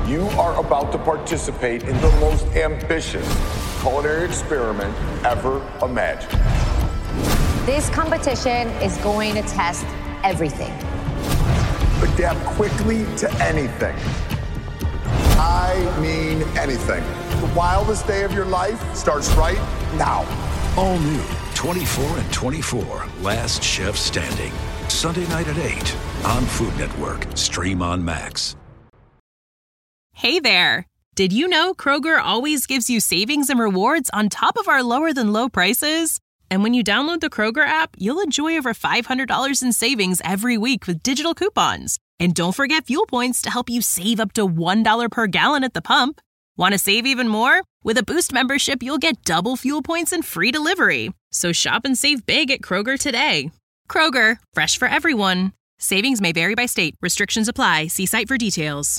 You are about to participate in the most ambitious culinary experiment ever imagined. This competition is going to test everything. Adapt quickly to anything. I mean anything. The wildest day of your life starts right now. All new 24 and 24, Last Chef Standing. Sunday night at 8 on Food Network. Stream on Max. Hey there. Did you know Kroger always gives you savings and rewards on top of our lower than low prices? And when you download the Kroger app, you'll enjoy over $500 in savings every week with digital coupons. And don't forget fuel points to help you save up to $1 per gallon at the pump. Want to save even more? With a Boost membership, you'll get double fuel points and free delivery. So shop and save big at Kroger today. Kroger, fresh for everyone. Savings may vary by state. Restrictions apply. See site for details.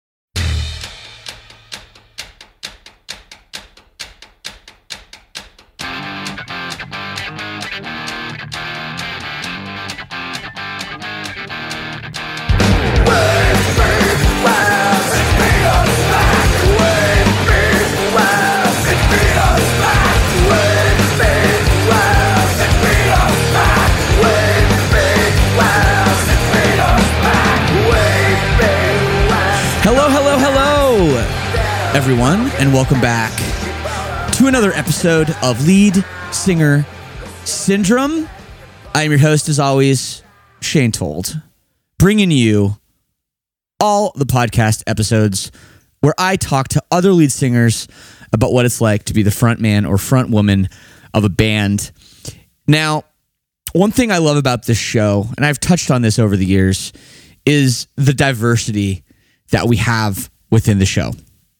Everyone, and welcome back to another episode of Lead Singer Syndrome. I am your host, as always, Shane Told, bringing you all the podcast episodes where I talk to other lead singers about what it's like to be the front man or front woman of a band. Now, one thing I love about this show, and I've touched on this over the years, is the diversity that we have within the show.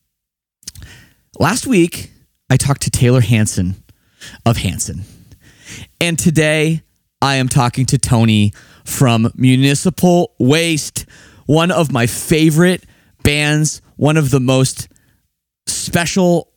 Last week, I talked to Taylor Hanson of Hanson. And today, I am talking to Tony from Municipal Waste, one of my favorite bands, one of the most special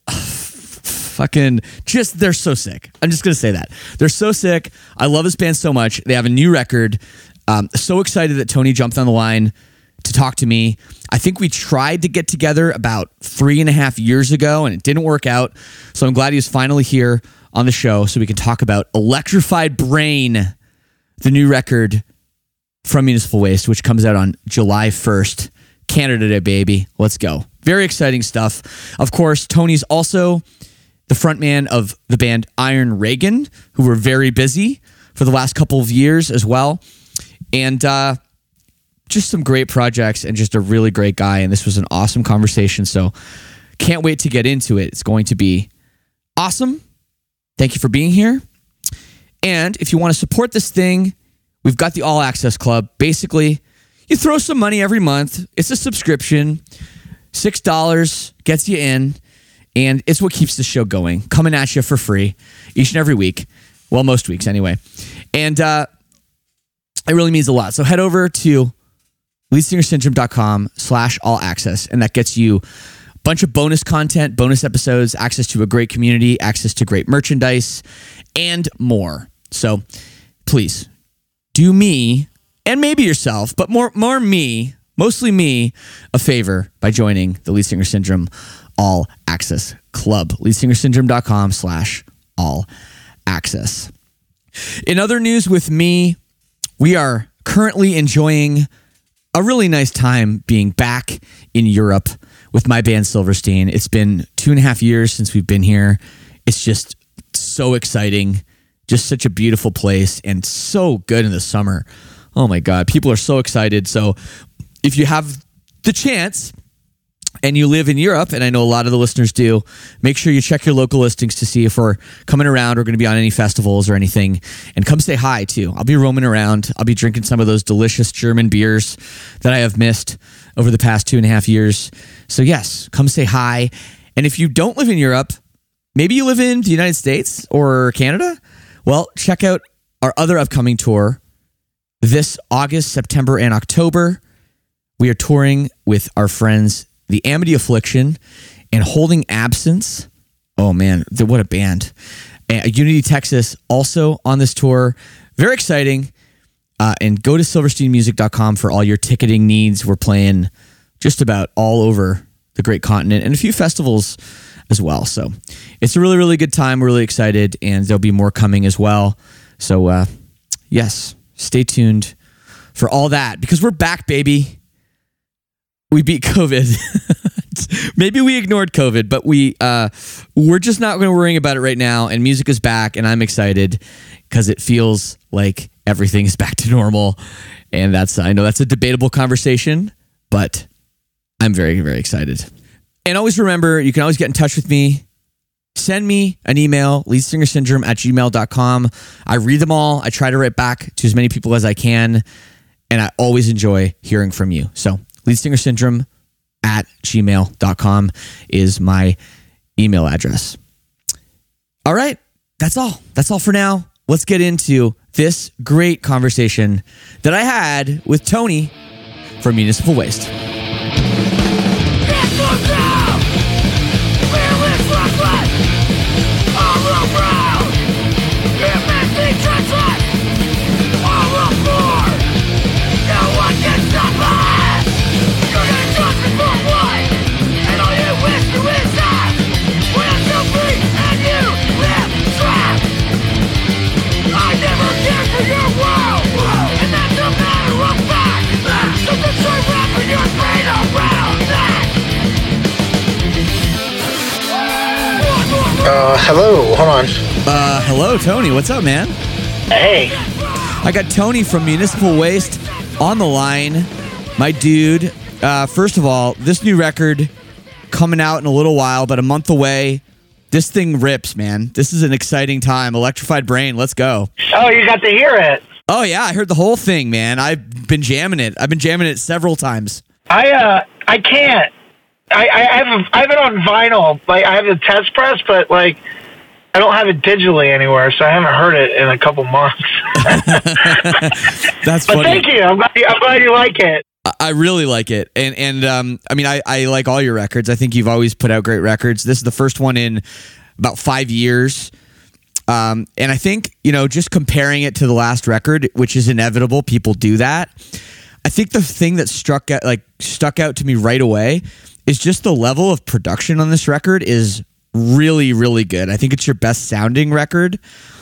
they're so sick. I'm just going to say that. They're so sick. I love this band so much. They have a new record. So excited that Tony jumped on the line to talk to me. I think we tried to get together about 3.5 years ago and it didn't work out. So I'm glad he was finally here on the show so we can talk about Electrified Brain, the new record from Municipal Waste, which comes out on July 1st. Canada Day, baby. Let's go. Very exciting stuff. Of course, Tony's also the frontman of the band Iron Reagan, who were very busy for the last couple of years as well. And just some great projects and just a really great guy. And this was an awesome conversation. So can't wait to get into it. It's going to be awesome. Thank you for being here. And if you want to support this thing, we've got the All Access Club. Basically, you throw some money every month. It's a subscription. $6 gets you in. And it's what keeps the show going. Coming at you for free each and every week. Well, most weeks anyway. And it really means a lot. So head over to leadsingersyndrome.com/all-access, and that gets you a bunch of bonus content, bonus episodes, access to a great community, access to great merchandise, and more. So please do me, and maybe yourself, but more me, mostly me, a favor by joining the Lead Singer Syndrome All Access Club. leadsingersyndrome.com/all-access. In other news with me, we are currently enjoying a really nice time being back in Europe with my band Silverstein. It's been 2.5 years since we've been here. It's just so exciting. Just such a beautiful place and so good in the summer. Oh my God. People are so excited. So if you have the chance and you live in Europe, and I know a lot of the listeners do, make sure you check your local listings to see if we're coming around or going to be on any festivals or anything. And come say hi, too. I'll be roaming around. I'll be drinking some of those delicious German beers that I have missed over the past 2.5 years. So, yes, come say hi. And if you don't live in Europe, maybe you live in the United States or Canada, well, check out our other upcoming tour this August, September, and October. We are touring with our friends The Amity Affliction and Holding Absence. Oh man, what a band. Unity, Texas, also on this tour. Very exciting. And go to silversteinmusic.com for all your ticketing needs. We're playing just about all over the great continent and a few festivals as well. So it's a really, really good time. We're really excited, and there'll be more coming as well. So yes, stay tuned for all that, because we're back, baby. We beat COVID. Maybe we ignored COVID, but we're just not going to worry about it right now. And music is back, and I'm excited because it feels like everything is back to normal. And I know that's a debatable conversation, but I'm very, very excited. And always remember, you can always get in touch with me. Send me an email, leadsingersyndrome@gmail.com. I read them all. I try to write back to as many people as I can. And I always enjoy hearing from you. So leadsingersyndrome@gmail.com is my email address. All right. That's all. That's all for now. Let's get into this great conversation that I had with Tony from Municipal Waste. Hello, hold on. Hello, Tony. What's up, man? Hey. I got Tony from Municipal Waste on the line. My dude, first of all, this new record coming out in a little while, but a month away. This thing rips, man. This is an exciting time. Electrified Brain, let's go. Oh, you got to hear it. Oh, yeah, I heard the whole thing, man. I've been jamming it. I've been jamming it several times. I can't. I have it on vinyl. Like, I have the test press, but like, I don't have it digitally anywhere, so I haven't heard it in a couple months. That's but funny. Thank you. I'm glad you like it. I really like it, and I mean, I like all your records. I think you've always put out great records. This is the first one in about 5 years, and I think, you know, just comparing it to the last record, which is inevitable, people do that. I think the thing that stuck out to me right away is just the level of production on this record is really, really good. I think it's your best sounding record,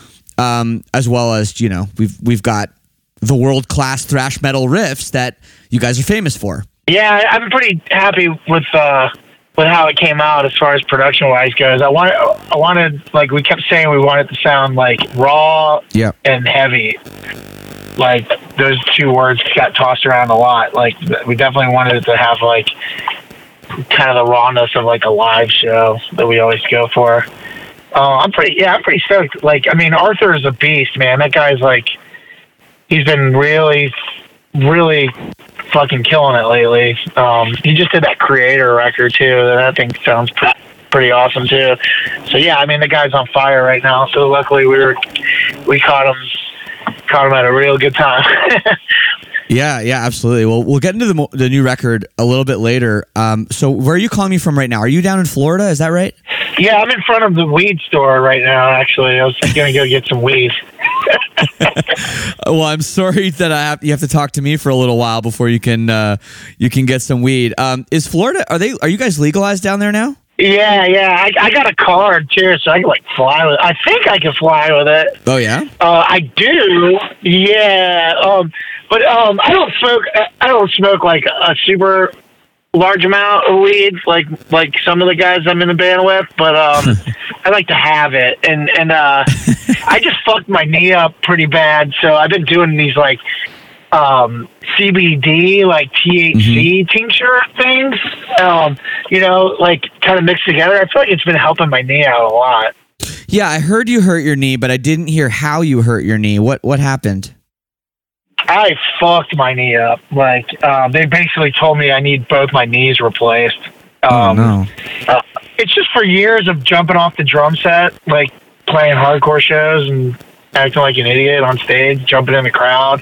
as well as, you know, we've got the world-class thrash metal riffs that you guys are famous for. Yeah, I'm pretty happy with how it came out as far as production-wise goes. I wanted, like we kept saying, we wanted to sound like raw and heavy. Like, those two words got tossed around a lot. Like, we definitely wanted it to have like kind of the rawness of like a live show that we always go for. I'm pretty stoked. Like, I mean, Arthur is a beast, man. That guy's like, he's been really, really fucking killing it lately. He just did that Creator record too, that I think sounds pretty awesome too. So yeah, I mean, the guy's on fire right now. So luckily we caught him at a real good time. Yeah, absolutely. Well, we'll get into the new record a little bit later. So where are you calling me from right now? Are you down in Florida? Is that right? Yeah, I'm in front of the weed store right now, actually. I was going to go get some weed. Well, I'm sorry that you have to talk to me for a little while before you can get some weed. Is Florida, are you guys legalized down there now? Yeah. I got a card too, so I can like fly with it. I think I can fly with it. Oh yeah? I do. Yeah. But I don't smoke like a super large amount of weed like some of the guys I'm in the band with, but I like to have it, and I just fucked my knee up pretty bad, so I've been doing these like CBD, like THC tincture things, you know, like kind of mixed together. I feel like it's been helping my knee out a lot. Yeah, I heard you hurt your knee, but I didn't hear how you hurt your knee. What happened? I fucked my knee up. Like, they basically told me I need both my knees replaced. Oh, no. It's just for years of jumping off the drum set, like playing hardcore shows and acting like an idiot on stage, jumping in the crowd.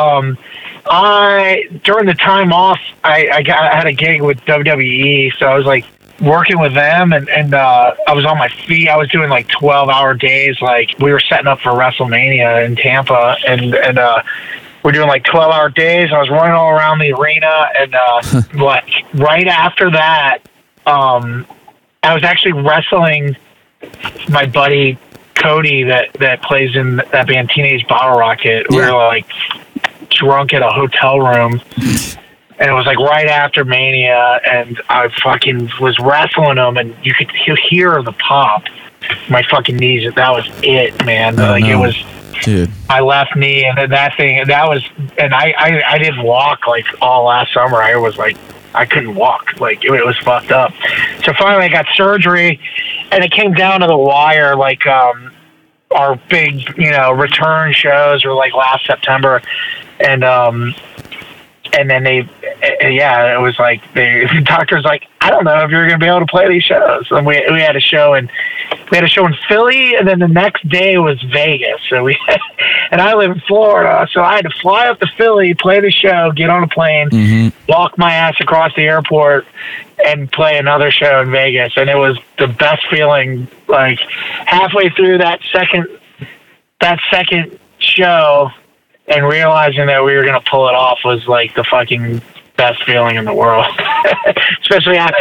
During the time off, I had a gig with WWE, so I was like working with them, and I was on my feet. I was doing like 12-hour days. Like, we were setting up for WrestleMania in Tampa, and we're doing like 12-hour days. I was running all around the arena, and like right after that, I was actually wrestling my buddy Cody that plays in that band Teenage Bottle Rocket. We were like drunk at a hotel room, and it was like right after Mania, and I fucking was wrestling him, and you could hear the pop. My fucking knees. That was it, man. It was. Dude, my left knee, and then that was, and I didn't walk like all last summer. I was like, I couldn't walk. Like it was fucked up. So finally I got surgery, and it came down to the wire. Like, our big, return shows were like last September. And then it was like, the doctor's like, I don't know if you're going to be able to play these shows. And we had a show in Philly, and then the next day was Vegas. So and I live in Florida, so I had to fly up to Philly, play the show, get on a plane, walk my ass across the airport, and play another show in Vegas. And it was the best feeling. Like halfway through that second show, and realizing that we were going to pull it off was like the fucking best feeling in the world. Especially after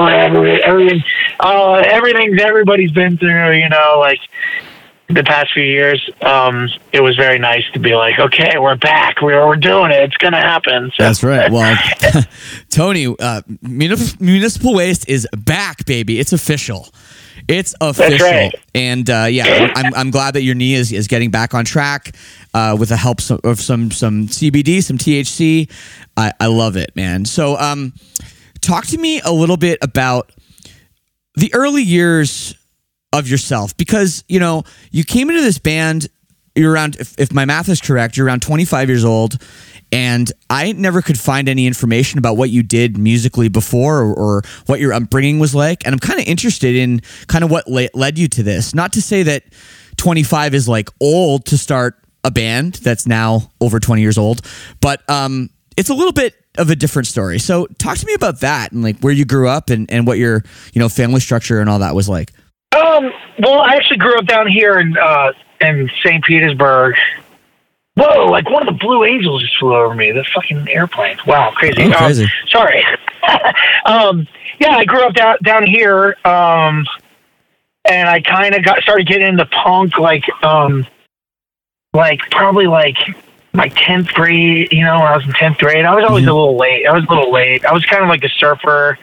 everything everybody's been through, like the past few years. It was very nice to be like, okay, we're back. We're doing it. It's going to happen. So. That's right. Well, Tony, Municipal Waste is back, baby. It's official. It's official. That's right. And I'm glad that your knee is getting back on track with the help of some CBD, some THC. I love it, man. So talk to me a little bit about the early years of yourself, because, you came into this band, you're around, if my math is correct, you're around 25 years old. And I never could find any information about what you did musically before or what your upbringing was like. And I'm kind of interested in kind of what led you to this. Not to say that 25 is like old to start a band that's now over 20 years old, but it's a little bit of a different story. So talk to me about that and like where you grew up and what your, family structure and all that was like. Well, I actually grew up down here in St. Petersburg. Whoa, like one of the Blue Angels just flew over me. The fucking airplane. Wow, crazy. Oh, crazy. Sorry. I grew up down here, and I kind of started getting into punk like probably like my 10th grade, when I was in 10th grade. I was always a little late. I was kind of like a surfer,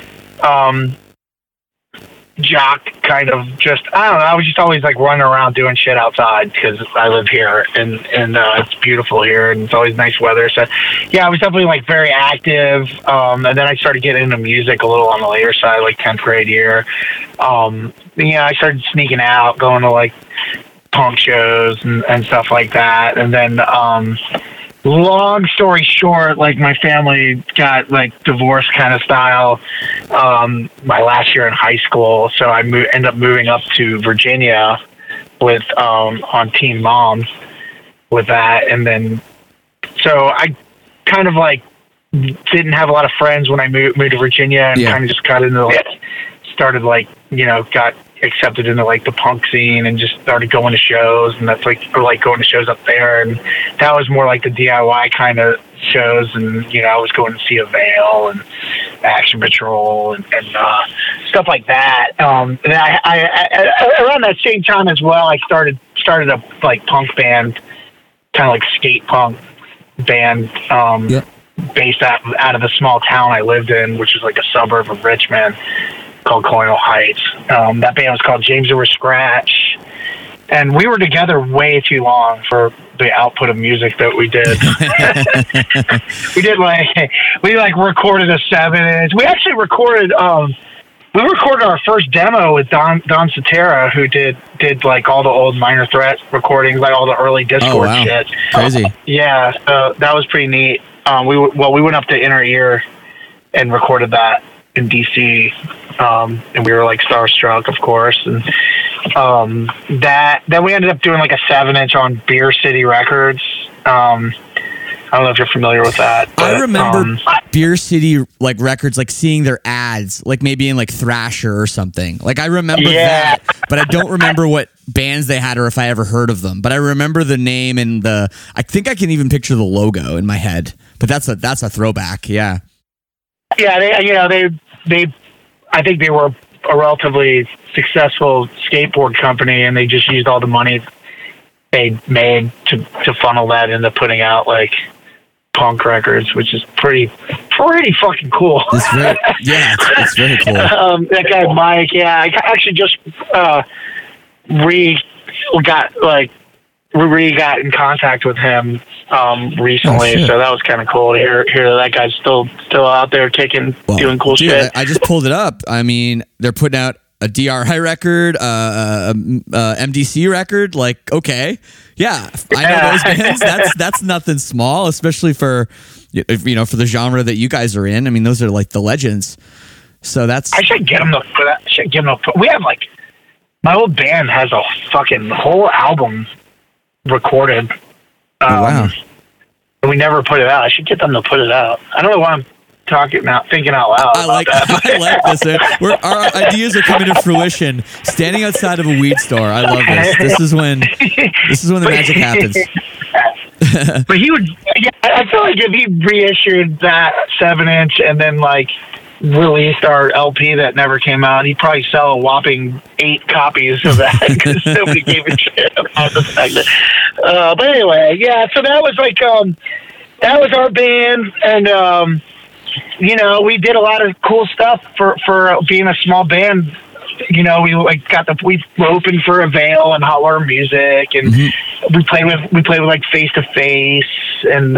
jock kind of just, I don't know. I was just always like running around doing shit outside because I live here and it's beautiful here and it's always nice weather. So I was definitely like very active. And then I started getting into music a little on the later side, like 10th grade year. I started sneaking out, going to like punk shows and stuff like that. And then, long story short, like my family got like divorced kind of style my last year in high school, so I ended up moving up to Virginia with on Teen Mom with that, and then so I kind of like didn't have a lot of friends when I moved to Virginia, and kind of just got into started like got accepted into like the punk scene and just started going to shows, and that's like going to shows up there, and that was more like the DIY kind of shows, and I was going to see Avail and Action Patrol and stuff like that. And I around that same time as well, I started a like punk band, kind of like skate punk band, based out of the small town I lived in, which is like a suburb of Richmond, called Colonial Heights. That band was called James Over Scratch, and we were together way too long for the output of music that we did. we recorded a 7-inch. We actually recorded our first demo with Don Cetera, who did like all the old Minor Threat recordings, like all the early Discord shit. Crazy. So that was pretty neat. We went up to Inner Ear and recorded that in DC, and we were like starstruck, of course, and then we ended up doing like a 7-inch on Beer City Records. I don't know if you're familiar with that, but, I remember Beer City like records, like seeing their ads, like maybe in like Thrasher or something. Like I remember that, but I don't remember what bands they had or if I ever heard of them. But I remember the name and I think I can even picture the logo in my head. But that's a throwback, yeah. Yeah, they I think they were a relatively successful skateboard company, and they just used all the money they made to funnel that into putting out like punk records, which is pretty fucking cool. It's very cool. That guy Mike, I actually just got in contact with him recently, so that was kind of cool to hear that guy's still out there kicking, doing cool shit. I just pulled it up. I mean, they're putting out a DRI record, MDC record. Like, okay, yeah, I know those bands. That's nothing small, especially for for the genre that you guys are in. I mean, those are like the legends. So that's. I should get them for that. We have like my old band has a fucking whole album recorded. Wow. We never put it out. I should get them to put it out. I don't know why I'm thinking out loud. I like this. Our ideas are coming to fruition. Standing outside of a weed store. I love this. This is when the magic happens. But he would. Yeah, I feel like if he reissued that 7-inch and then like released our LP that never came out, he'd probably sell a whopping 8 copies of that because nobody gave a shit about the fact that. But anyway, yeah. So that was like that was our band, and we did a lot of cool stuff for being a small band. We opened for Avail and Hot Water Music, and we played with like Face to Face, and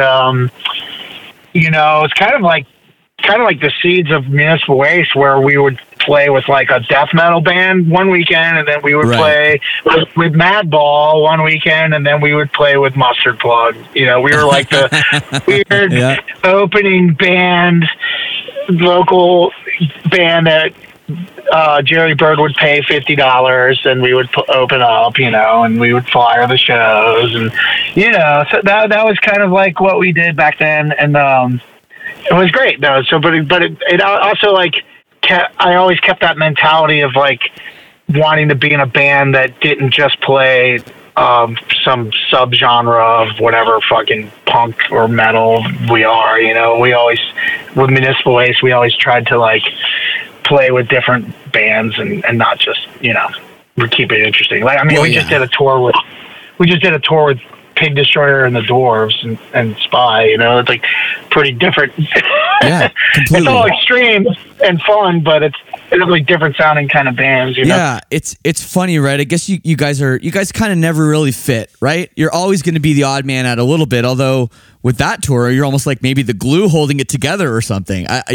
it's kind of like the seeds of Municipal Waste, where we would play with like a death metal band one weekend, and then we would play with Madball one weekend, and then we would play with Mustard Plug. We were like the weird opening band, local band that Jerry Bird would pay $50, and we would open up, and we would flyer the shows, and so that was kind of like what we did back then, and it was great though. So, but it also like I always kept that mentality of like wanting to be in a band that didn't just play some subgenre of whatever fucking punk or metal we are. We always, with Municipal Waste, we always tried to like play with different bands and not just we keep it interesting. Like we just did a tour with Pig Destroyer and the Dwarves and Spy. It's like pretty different. Yeah, completely. It's all extreme and fun, but it's really different sounding kind of bands. Yeah, it's funny, right? I guess you guys kind of never really fit, right? You're always going to be the odd man out a little bit. Although with that tour, you're almost like maybe the glue holding it together or something. Or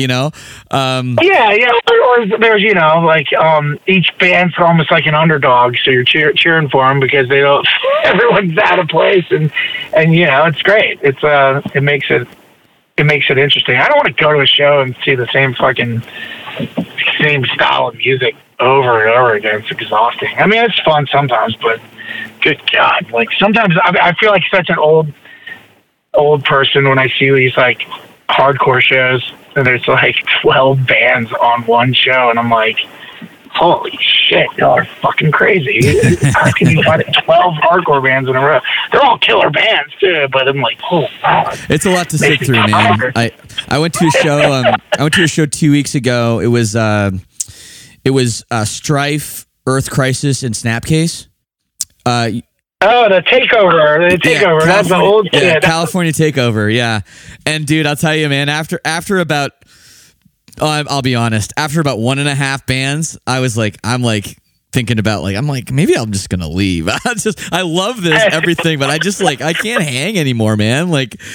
there's each band's almost like an underdog, so you're cheering for them because they don't. Everyone's out of place, and it's great. It makes it interesting. I don't want to go to a show and see the same style of music over and over again. It's exhausting. I mean, it's fun sometimes, but good God, like sometimes I feel like such an old person when I see these like hardcore shows and there's like 12 bands on one show, and I'm like, holy shit, y'all are fucking crazy. How can you find 12 hardcore bands in a row? They're all killer bands too, but I'm like, oh wow. It's a lot to sit through, man. I went to a show 2 weeks ago. It was Strife, Earth Crisis, and Snapcase. The Takeover. Yeah, that's the old shit. Yeah, California Takeover, yeah. And dude, I'll tell you, man, after about I'll be honest, after about 1.5 bands, I'm thinking about maybe I'm just gonna leave. I love this everything, but I can't hang anymore, man.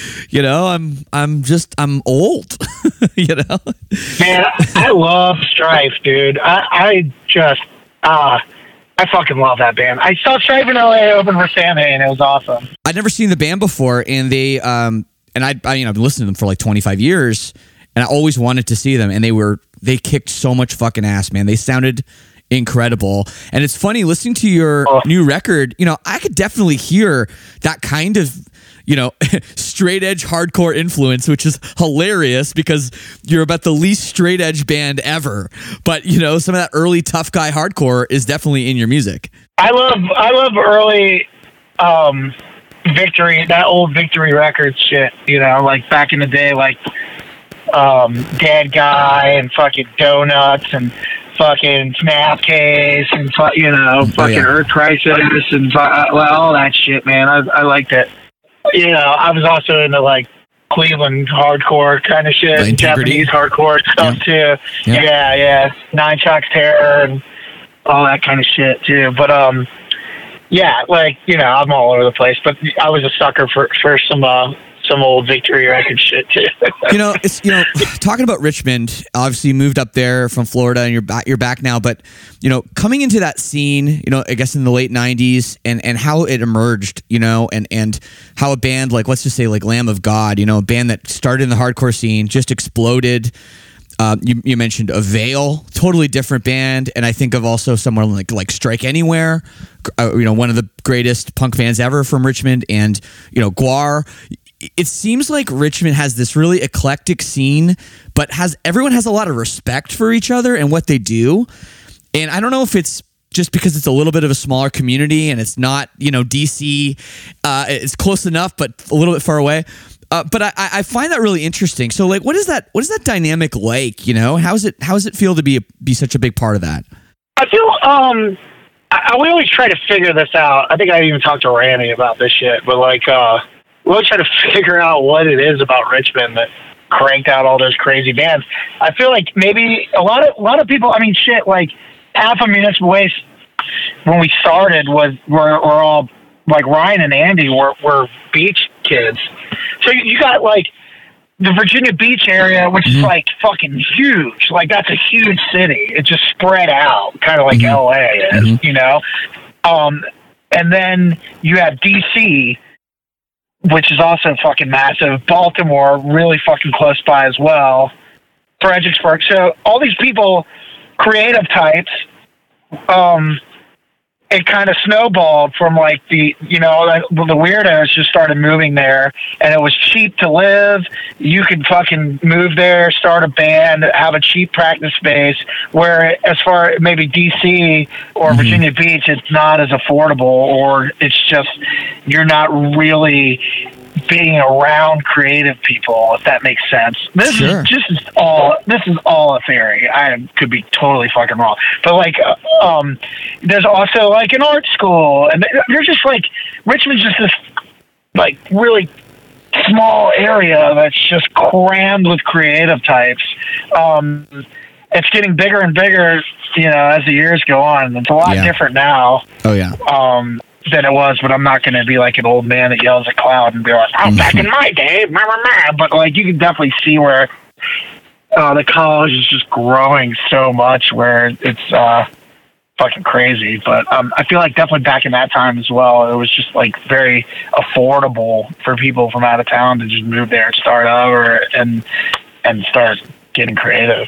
I'm old. Man, I love Strife, dude. I fucking love that band. I saw Strife in LA open for Samhain, and it was awesome. I'd never seen the band before, and they I've been listening to them for like 25 years. And I always wanted to see them, and they kicked so much fucking ass, man. They sounded incredible. And it's funny listening to your new record, I could definitely hear that kind of, straight edge hardcore influence, which is hilarious because you're about the least straight edge band ever. But, some of that early tough guy hardcore is definitely in your music. I love early Victory, that old Victory Records shit, like back in the day, like Dead Guy and fucking Donuts and fucking Snapcase and fucking Earth Crisis and all that shit, man. I liked it. I was also into like Cleveland hardcore kind of shit, Japanese hardcore stuff too. Yeah. Nine Shocks Terror and all that kind of shit too. But I'm all over the place. But I was a sucker for some old Victory Records shit too. It's talking about Richmond. Obviously, you moved up there from Florida, and you're back now. But coming into that scene, I guess in the late '90s, and how it emerged, and how a band like, let's just say like Lamb of God, a band that started in the hardcore scene just exploded. You mentioned Avail, totally different band, and I think of also someone like Strike Anywhere, one of the greatest punk bands ever from Richmond, and Gwar. It seems like Richmond has this really eclectic scene, but everyone has a lot of respect for each other and what they do. And I don't know if it's just because it's a little bit of a smaller community and it's not, DC, it's close enough, but a little bit far away. But I find that really interesting. So like, what is that dynamic like? How does it feel to be such a big part of that? I feel, we always try to figure this out. I think I even talked to Randy about this shit, but like, we'll try to figure out what it is about Richmond that cranked out all those crazy bands. I feel like maybe a lot of people. I mean, shit. Like half of Municipal Waste when we started were all like Ryan and Andy were beach kids. So you got like the Virginia Beach area, which is like fucking huge. Like that's a huge city. It just spread out, kind of like LA is, And then you have DC, which is also fucking massive. Baltimore, really fucking close by as well. Fredericksburg. So all these people, creative types, it kind of snowballed from like the weirdos just started moving there, and it was cheap to live. You could fucking move there, start a band, have a cheap practice space, where as far maybe DC or Virginia Beach, it's not as affordable, or it's just, you're not really being around creative people, if that makes sense. This is all a theory. I could be totally fucking wrong, but like, there's also like an art school, and there's just like Richmond's just this like really small area that's just crammed with creative types. It's getting bigger and bigger, as the years go on. It's a lot different now. Oh yeah. Than it was, but I'm not going to be like an old man that yells at cloud and be like, back in my day, but like you can definitely see where the college is just growing so much where it's fucking crazy. But I feel like definitely back in that time as well, it was just like very affordable for people from out of town to just move there and start over and start getting creative.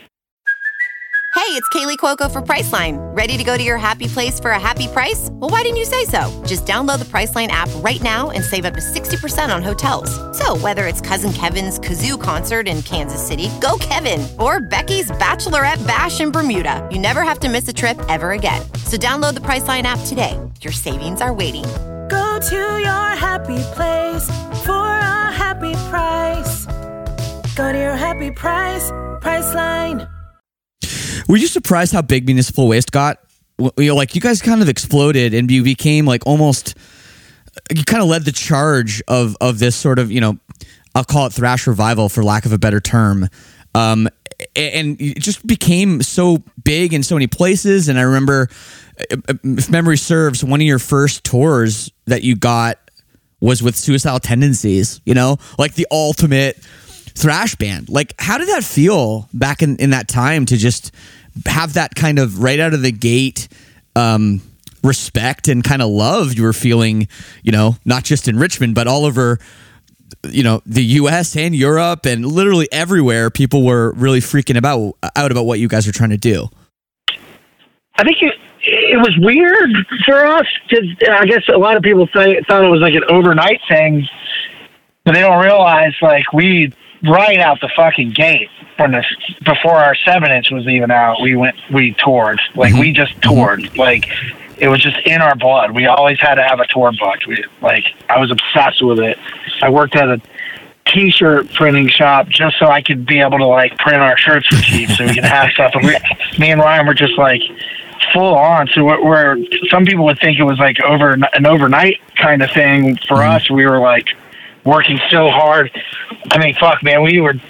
Hey, it's Kaylee Cuoco for Priceline. Ready to go to your happy place for a happy price? Well, why didn't you say so? Just download the Priceline app right now and save up to 60% on hotels. So whether it's Cousin Kevin's Kazoo Concert in Kansas City, go Kevin, or Becky's Bachelorette Bash in Bermuda, you never have to miss a trip ever again. So download the Priceline app today. Your savings are waiting. Go to your happy place for a happy price. Go to your happy price, Priceline. Were you surprised how big Municipal Waste got? Like you guys kind of exploded and you became like almost, you kind of led the charge of this sort of, I'll call it thrash revival for lack of a better term. And it just became so big in so many places. And I remember, if memory serves, one of your first tours that you got was with Suicidal Tendencies, like the ultimate thrash band. Like, how did that feel back in that time to just have that kind of right out of the gate respect and kind of love you were feeling, not just in Richmond, but all over, the US and Europe and literally everywhere? People were really freaking out about what you guys were trying to do. I think it was weird for us because I guess a lot of people thought it was like an overnight thing, but they don't realize like we right out the fucking gate before our 7-inch was even out, we toured. Like we just toured. Like it was just in our blood. We always had to have a tour booked. I was obsessed with it. I worked at t-shirt printing shop just so I could be able to like print our shirts for cheap so we could have stuff. And me and Ryan were just like full on. So we're some people would think it was like an overnight kind of thing. For us, we were like working so hard. I mean, fuck, man, we would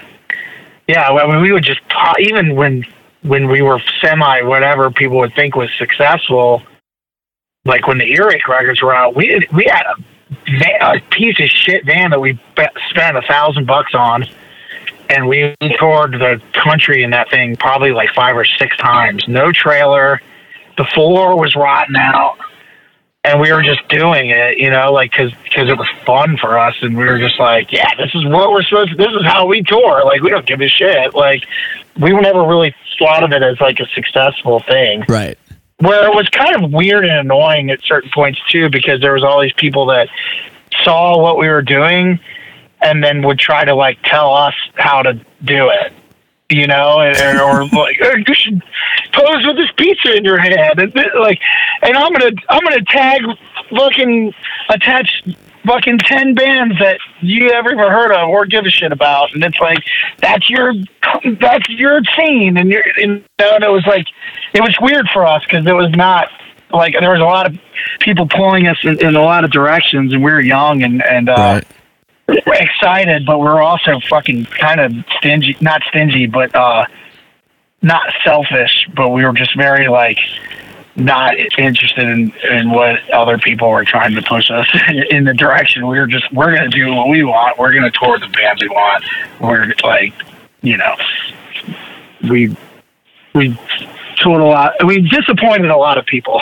just, even when we were semi whatever people would think was successful, like when the Earache records were out, we had a piece of shit van that we spent $1,000 on, and we toured the country in that thing probably like 5 or 6 times. No trailer, the floor was rotten out, and we were just doing it, you know, like because it was fun for us, and we were just like, yeah, this is what we're supposed to. This is how we tour. Like, we don't give a shit. Like, we never really thought of it as like a successful thing, right? Where it was kind of weird and annoying at certain points too, because there was all these people that saw what we were doing and then would try to like tell us how to do it, you know, or like, oh, you should pose with this pizza in your hand, and like, and I'm gonna tag attach fucking 10 bands that you ever heard of or give a shit about, and it's like that's your scene, and it was like, it was weird for us because it was not like, there was a lot of people pulling us in a lot of directions, and we were young and right. excited, but we're also fucking kind of not stingy, but not selfish, but we were just very like not interested in what other people were trying to push us in the direction. We're going to do what we want. We're going to tour the bands we want. We're like, you know, we toured a lot. We disappointed a lot of people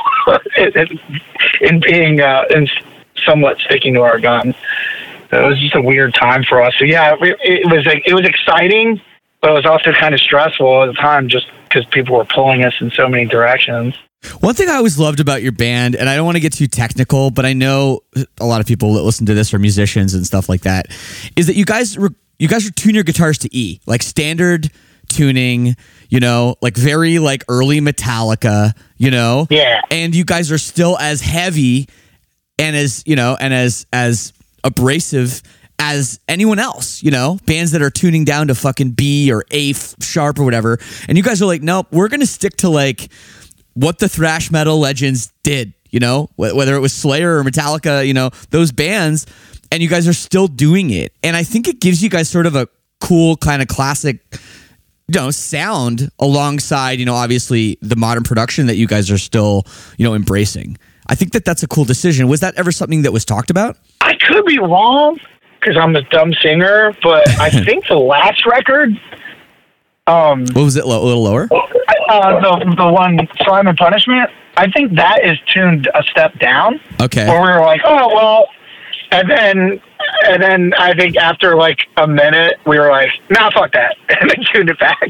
in being in somewhat sticking to our guns. It was just a weird time for us. So yeah, it was exciting, but it was also kind of stressful at the time, just because people were pulling us in so many directions. One thing I always loved about your band, and I don't want to get too technical, but I know a lot of people that listen to this are musicians and stuff like that, is that you guys tune your guitars to E, like standard tuning, you know, like very like early Metallica, you know? Yeah. And you guys are still as heavy and as, you know, and as abrasive as anyone else, you know, bands that are tuning down to fucking B or A sharp or whatever. And you guys are like, nope, we're going to stick to like what the thrash metal legends did, you know, whether it was Slayer or Metallica, you know, those bands, and you guys are still doing it. And I think it gives you guys sort of a cool kind of classic, you know, sound alongside, you know, obviously the modern production that you guys are still, you know, embracing. I think that's a cool decision. Was that ever something that was talked about? I could be wrong because I'm a dumb singer, but I think the last record, what was it? A little lower? The one, Slime and Punishment, I think that is tuned a step down. Okay. Where we were like, oh, well, and then I think after like a minute, we were like, nah, fuck that. And then tuned it back.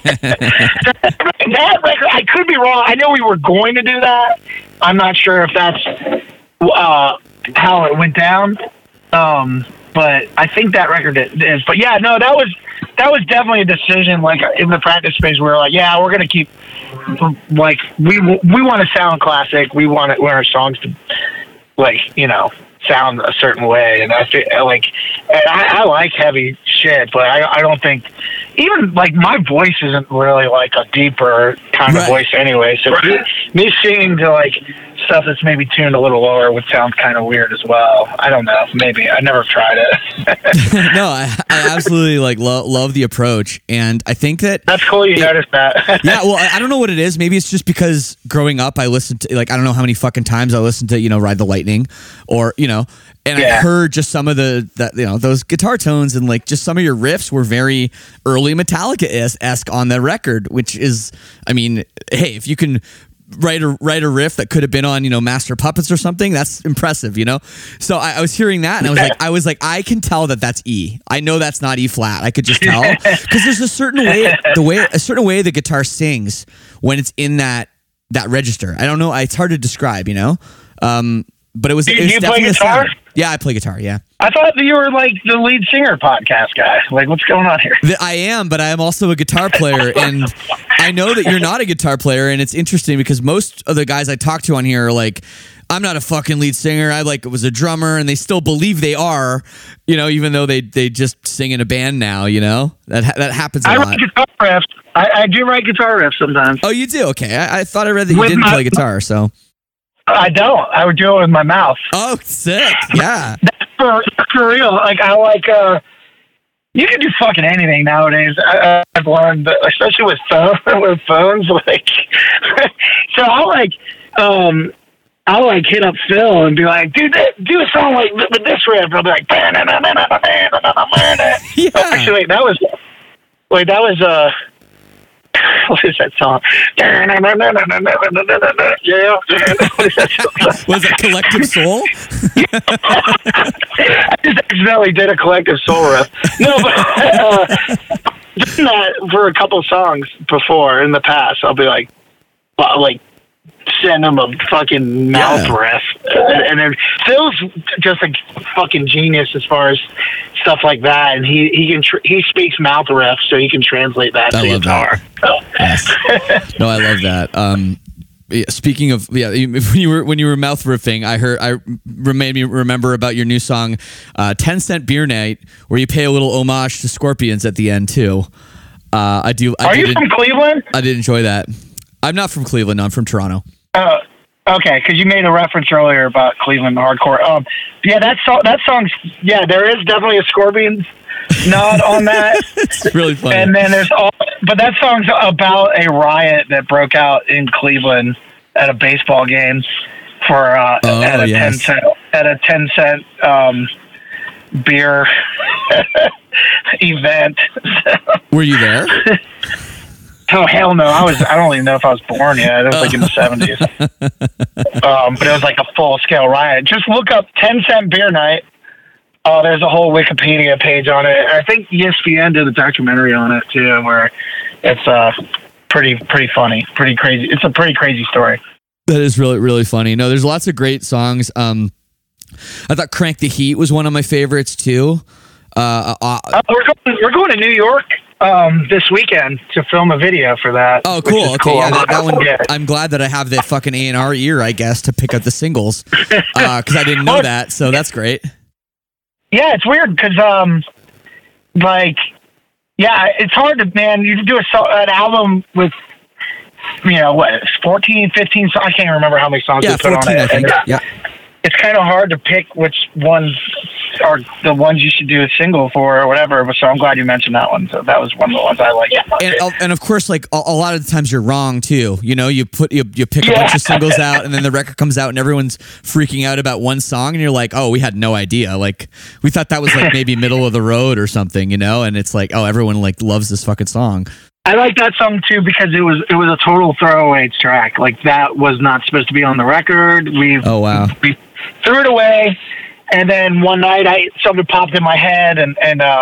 That record, I could be wrong. I know we were going to do that. I'm not sure if that's how it went down. But I think that record is. But yeah, no, that was definitely a decision. Like in the practice space, we were like, yeah, we're gonna keep like we want to sound classic. We want our songs to like, you know, sound a certain way. And I feel like, and I like heavy shit, but I don't think even like my voice isn't really like a deeper kind of voice anyway. So me singing to like stuff that's maybe tuned a little lower would sound kind of weird as well. I don't know. Maybe I never tried it. No, I absolutely like love the approach, and I think that's cool. You noticed that? Yeah. Well, I don't know what it is. Maybe it's just because growing up, I listened to like I don't know how many fucking times I listened to, you know, Ride the Lightning, or you know. And I heard just some of that, you know, those guitar tones, and like just some of your riffs were very early Metallica-esque on the record, which is, I mean, hey, if you can write a riff that could have been on, you know, Master Puppets or something, that's impressive, you know? So I was hearing that, and I was like, I can tell that's E. I know that's not E flat. I could just tell, because there's a certain way the guitar sings when it's in that register. I don't know. It's hard to describe, you know? But it was. Do you play guitar? Yeah, I play guitar. Yeah. I thought that you were like the lead singer podcast guy. Like, what's going on here? I am, but I am also a guitar player, and I know that you're not a guitar player, and it's interesting because most of the guys I talk to on here are like, I'm not a fucking lead singer. I was a drummer, and they still believe they are, even though they just sing in a band now, that happens a lot. I write guitar riffs. I do write guitar riffs sometimes. Oh, you do? Okay. I thought I read that you didn't play guitar, so. I don't. I would do it with my mouth. Oh, sick. Yeah. That's for real. You can do fucking anything nowadays. I've learned, especially with phones. So I'll hit up Phil and be like, do a song with this riff. And I'll be like, yeah. Actually, that was what is that song? Yeah. Was it Collective Soul? I just accidentally did a Collective Soul riff. No, but done that for a couple songs before in the past. I'll be like send him a fucking mouth riff, and then Phil's just a fucking genius as far as stuff like that, and he speaks mouth riff, so he can translate that to guitar. Yes. No, I love that. Speaking of when you were mouth riffing, I made me remember about your new song, 10 Cent Beer Night, where you pay a little homage to Scorpions at the end too. Are you from Cleveland? I did enjoy that. I'm not from Cleveland. No, I'm from Toronto. Okay, because you made a reference earlier about Cleveland hardcore. That song's there is definitely a Scorpions nod on that. It's really funny. And then but that song's about a riot that broke out in Cleveland at a baseball game for at a 10 cent beer event. Were you there? Oh, hell no. I don't even know if I was born yet. It was in the 70s. But it was a full-scale riot. Just look up 10 Cent Beer Night. There's a whole Wikipedia page on it. I think ESPN did a documentary on it, too, where it's pretty funny, pretty crazy. It's a pretty crazy story. That is really, really funny. No, there's lots of great songs. I thought Crank the Heat was one of my favorites, too. We're going to New York this weekend to film a video for that. Oh, cool. Okay, cool. Yeah, that one. Yeah. I'm glad that I have the fucking A&R ear, I guess, to pick up the singles because I didn't know that. So that's great. Yeah, it's weird because it's hard to you do an album with 14, 15 songs. I can't remember how many songs we put 14, on it. I think. Yeah. It's kind of hard to pick which ones are the ones you should do a single for or whatever. So I'm glad you mentioned that one. So that was one of the ones I like. And of course, a lot of the times you're wrong too. You pick a bunch of singles out, and then the record comes out, and everyone's freaking out about one song, and you're like, oh, we had no idea. We thought that was maybe middle of the road or something, and it's everyone loves this fucking song. I like that song too because it was a total throwaway track. That was not supposed to be on the record. We threw it away, and then one night something popped in my head, and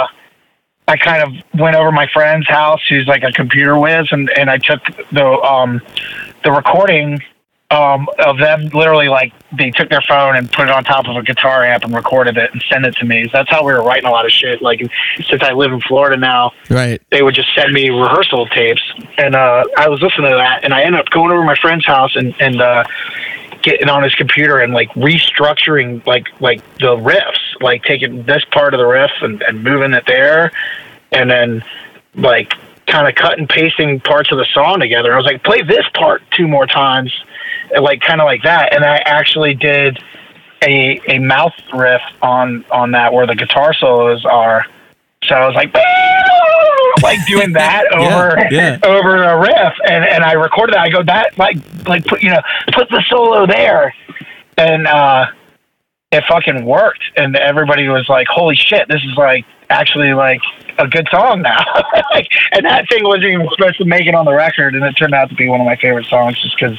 I kind of went over my friend's house, who's a computer whiz, and I took the recording of them literally they took their phone and put it on top of a guitar amp and recorded it and sent it to me. So that's how we were writing a lot of shit. Since I live in Florida now, right? They would just send me rehearsal tapes, and I was listening to that, and I ended up going over to my friend's house and getting on his computer and restructuring the riffs, taking this part of the riff and moving it there, and then kind of cut and pasting parts of the song together. I was like, play this part 2 more times. Kind of like that, and I actually did a mouth riff on that where the guitar solos are. So I was doing that over a riff, and I recorded that. I go put the solo there, and it fucking worked, and everybody was like, "Holy shit, this is actually a good song now." And that thing wasn't even supposed to make it on the record, and it turned out to be one of my favorite songs just because.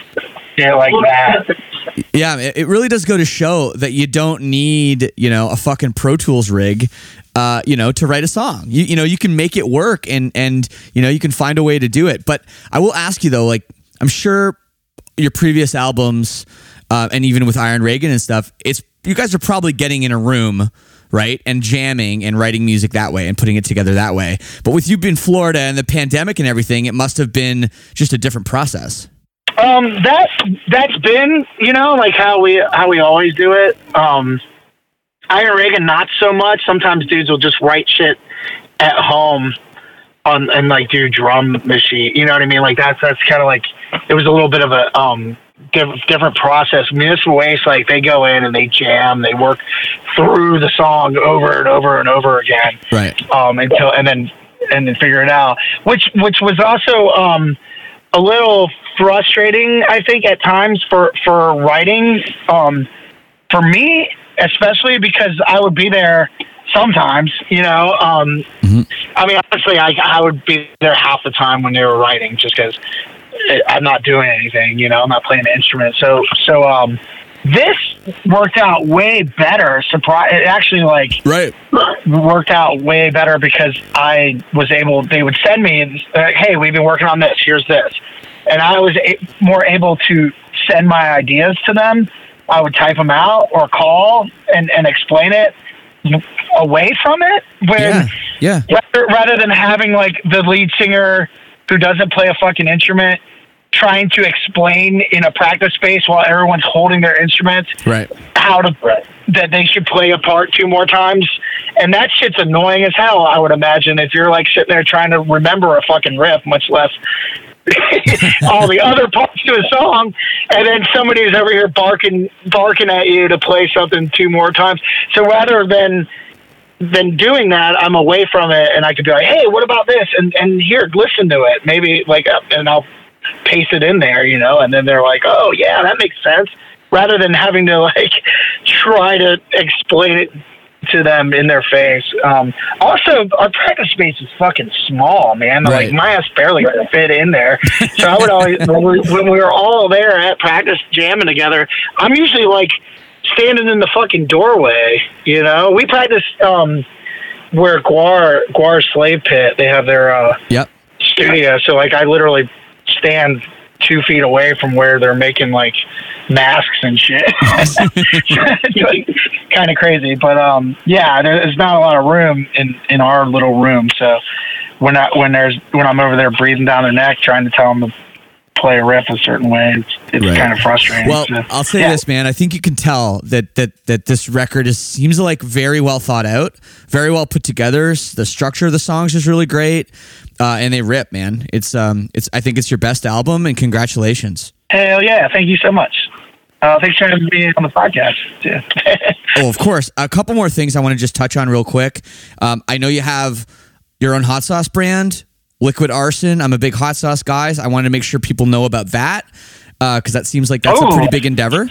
That. Yeah, it really does go to show that you don't need, a fucking Pro Tools rig, to write a song. You can make it work and you can find a way to do it. But I will ask you though, I'm sure your previous albums, and even with Iron Reagan and stuff, you guys are probably getting in a room, right, and jamming and writing music that way and putting it together that way. But with you being in Florida and the pandemic and everything, it must have been just a different process. That's been, like how we always do it. Iron Reagan, not so much. Sometimes dudes will just write shit at home and like do drum machine. You know what I mean? Like that's kind of like, it was a little bit of a different process. Municipal Waste, like they go in and they jam, they work through the song over and over and over again, right? And then figure it out. Which was also a little frustrating, I think, at times for writing. For me, especially because I would be there sometimes, I mean, honestly, I would be there half the time when they were writing, just because I'm not doing anything, I'm not playing the instrument. So this worked out way better. It actually worked out way better because I was able, they would send me, hey, we've been working on this, here's this. And I was more able to send my ideas to them. I would type them out or call and explain it away from it. Rather than having like the lead singer who doesn't play a fucking instrument trying to explain in a practice space while everyone's holding their instruments, right? That they should play a part 2 more times. And that shit's annoying as hell, I would imagine, if you're like sitting there trying to remember a fucking riff, much less all the other parts to a song, and then somebody's over here barking at you to play something 2 more times. So rather than doing that, I'm away from it, and I could be like, hey, what about this? And here, listen to it. Maybe like, and I'll paste it in there, and then they're like, oh yeah, that makes sense. Rather than having to like try to explain it to them in their face. Also, our practice space is fucking small, man. Right. Like my ass barely fit in there. So I would always, when we were all there at practice jamming together, I'm usually like standing in the fucking doorway. We practice where Guar Slave Pit, they have their studio. So like I literally stand 2 feet away from where they're making like masks and shit. Kind of crazy, but there's not a lot of room in our little room. So when I'm over there breathing down their neck trying to tell them to play a riff a certain way, it's kind of frustrating. Well, I'll say this, man. I think you can tell that this record seems like very well thought out, very well put together. The structure of the songs is really great, and they rip, man. I think it's your best album, and congratulations. Hell yeah! Thank you so much. Thanks for having me on the podcast too. Oh, of course. A couple more things I want to just touch on real quick. I know you have your own hot sauce brand, Liquid Arson. I'm a big hot sauce guy. I wanted to make sure people know about that because that seems like that's a pretty big endeavor.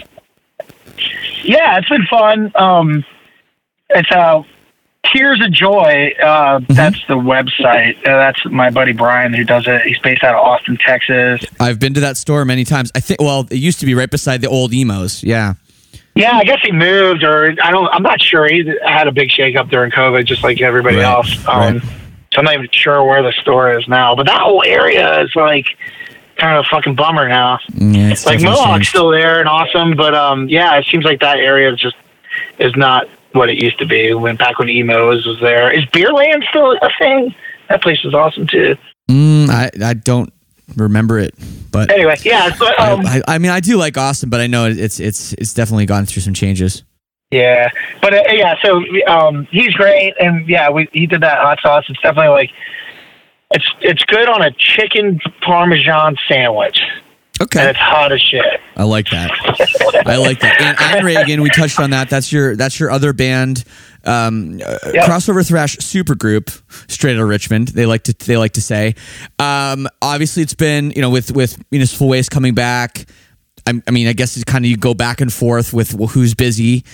Yeah, it's been fun. It's Tears of Joy. That's the website. That's my buddy Brian who does it. He's based out of Austin, Texas. I've been to that store many times. I think. Well, it used to be right beside the old Emos. Yeah. Yeah, I guess he moved, or I'm not sure. He had a big shakeup during COVID, just like everybody else. So I'm not even sure where the store is now. But that whole area is like kind of a fucking bummer now. Yeah, like Mohawk's still there and awesome, but it seems like that area is not what it used to be back when Emos was there. Is Beerland still a thing? That place was awesome too. I don't remember it, but anyway, yeah. So, I mean, I do like Austin, but I know it's definitely gone through some changes. Yeah, but so he's great, and he did that hot sauce. It's definitely like it's good on a chicken parmesan sandwich. Okay. And it's hot as shit. I like that. And Iron Reagan, we touched on that. That's your other band, crossover thrash supergroup, straight out of Richmond. They like to say. Obviously, it's been with Municipal Waste coming back. I mean, I guess it's kind of you go back and forth with who's busy.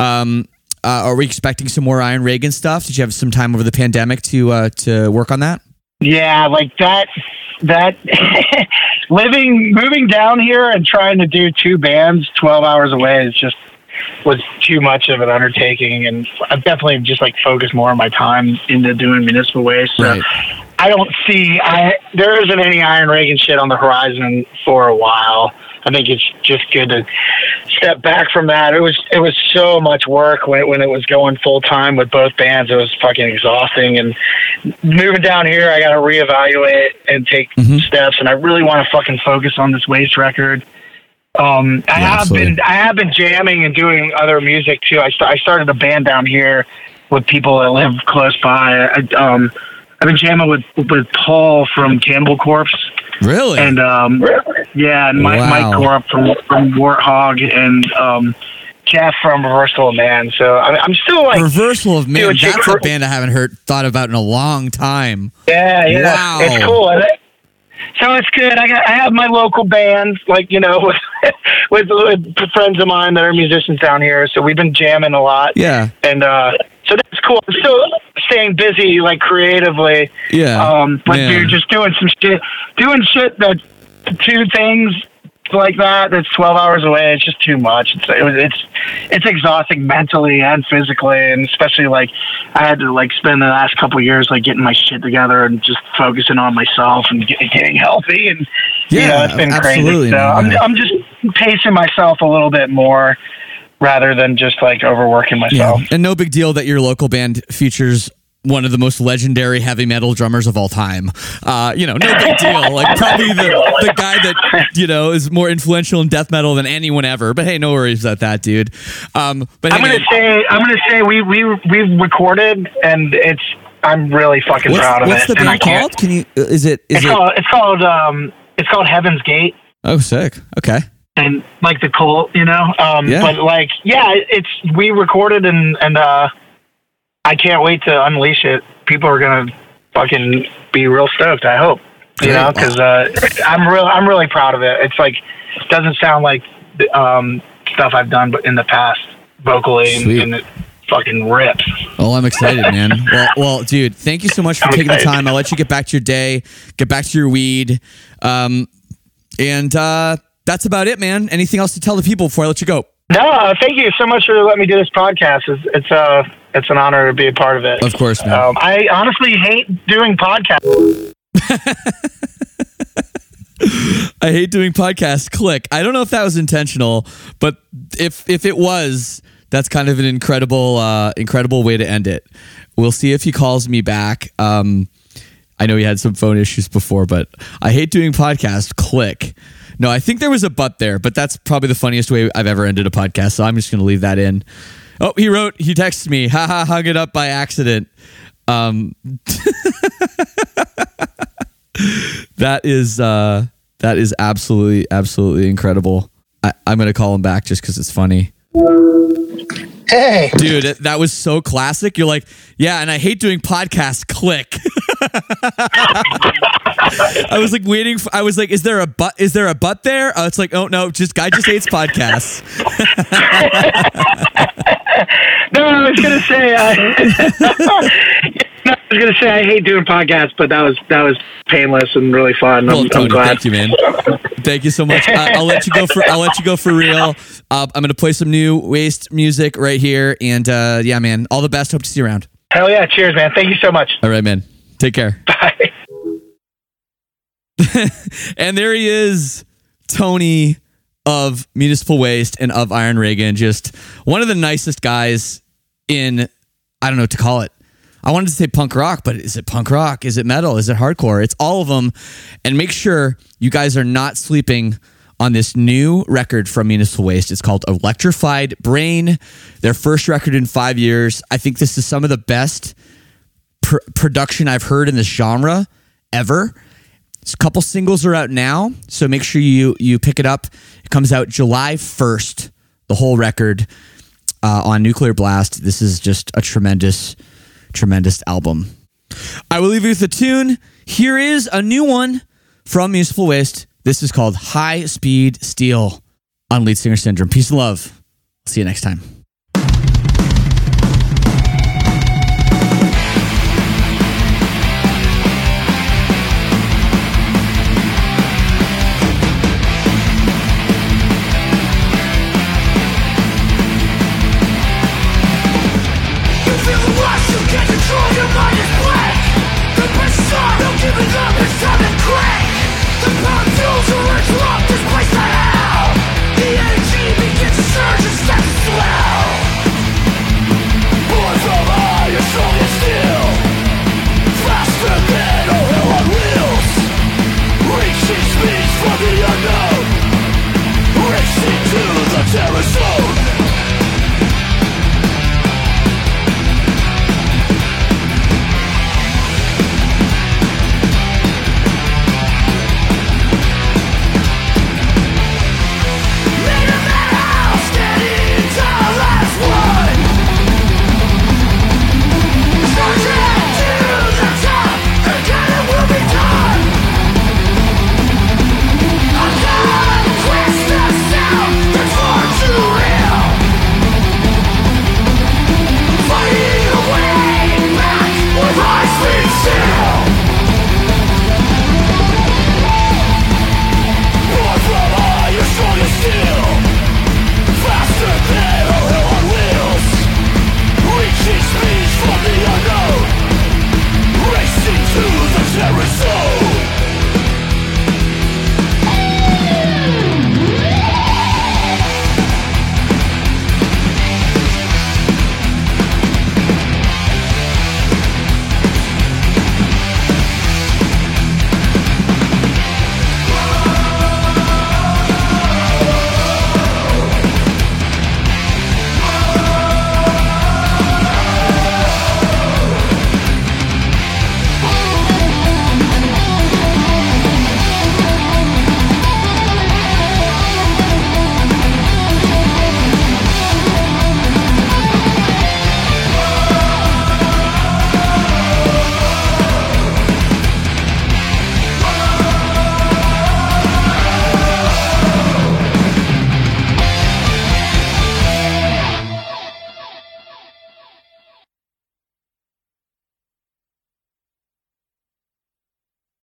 Are we expecting some more Iron Reagan stuff? Did you have some time over the pandemic to work on that? Yeah, like that moving down here and trying to do 2 bands 12 hours away was too much of an undertaking, and I've definitely just like focused more of my time into doing Municipal Waste. So right. I don't see there isn't any Iron Reagan shit on the horizon for a while. I think it's just good to step back from that. It was so much work when it was going full time with both bands. It was fucking exhausting. And moving down here, I got to reevaluate and take steps. And I really want to fucking focus on this Waste record. I have been jamming and doing other music too. I started a band down here with people that live close by. I've been jamming with Paul from Cannibal Corpse. Really? And and Mike Corp from Warthog, and Jeff from Reversal of Man. So I'm still like Reversal of Man. That's a band I haven't thought about in a long time. Yeah. Wow. It's cool. So it's good. I have my local band, like, you know, with friends of mine that are musicians down here. So we've been jamming a lot. Yeah. And so that's cool. I'm still staying busy, like, creatively. Yeah. But you're just doing shit that 2 things like that's 12 hours away. It's just too much. It's exhausting mentally and physically, and especially like I had to like spend the last couple of years like getting my shit together and just focusing on myself and getting healthy, and it's been crazy. So I'm just pacing myself a little bit more rather than just like overworking myself. Yeah. And no big deal that your local band features one of the most legendary heavy metal drummers of all time. No big deal. Like probably the guy that, is more influential in death metal than anyone ever. But hey, no worries about that, dude. But I'm gonna say we recorded, and I'm really fucking proud of it. What's the band called? Can you? It's called Heaven's Gate. Oh, sick. Okay. And like the cult, but like, we recorded and I can't wait to unleash it. People are gonna fucking be real stoked, I hope. Because I'm really proud of it. It's like, it doesn't sound like stuff I've done in the past vocally, and it fucking rips. Oh, I'm excited, man. Well, dude, thank you so much for taking the time. I'll let you get back to your day, get back to your weed, and that's about it, man. Anything else to tell the people before I let you go? No, thank you so much for letting me do this podcast. It's an honor to be a part of it. Of course, man. I honestly hate doing podcasts. I hate doing podcasts. Click. I don't know if that was intentional, but if it was, that's kind of an incredible way to end it. We'll see if he calls me back. I know he had some phone issues before, but I hate doing podcasts. Click. No, I think there was a but there, but that's probably the funniest way I've ever ended a podcast, so I'm just going to leave that in. Oh, he texted me, haha, hung it up by accident. That is absolutely incredible. I'm going to call him back just because it's funny. Hey. Dude, that was so classic. You're like, yeah, and I hate doing podcasts. Click. I was like waiting for, I was like, is there a but there? It's like, oh no, guy just hates podcasts. No, I was gonna say I hate doing podcasts, but that was painless and really fun. Well, Tony, I'm glad. Thank you, man. Thank you so much. I'll let you go for real. I'm gonna play some new Waste music right here, and yeah, man, all the best. Hope to see you around. Hell yeah, cheers, man. Thank you so much. All right, man. Take care. Bye. And there he is, Tony of Municipal Waste and of Iron Reagan. Just one of the nicest guys in, I don't know what to call it. I wanted to say punk rock, but is it punk rock? Is it metal? Is it hardcore? It's all of them. And make sure you guys are not sleeping on this new record from Municipal Waste. It's called Electrified Brain. Their first record in 5 years. I think this is some of the best production I've heard in this genre ever. A couple singles are out now, so make sure you pick it up. It comes out July 1st, the whole record on Nuclear Blast. This is just a tremendous album. I will leave you with a tune. Here is a new one from Municipal Waste. This is called High Speed Steel on Lead Singer Syndrome. Peace and love. See you next time.